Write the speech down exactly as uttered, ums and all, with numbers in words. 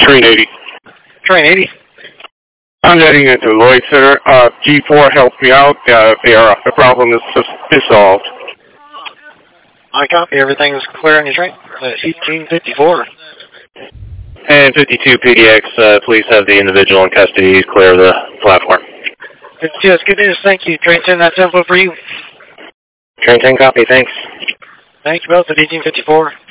Train eighty. Train eighty. I'm heading into Lloyd Center. Uh, G four, help me out. Uh, the, the problem is, is solved. I copy. Everything is clear on your train. Uh, eighteen fifty-four. And fifty-two P D X, uh, please have the individual in custody clear the platform. Yes, good news. Thank you. Train ten, that's info for you. Train ten, copy. Thanks. Thank you both at eighteen fifty-four.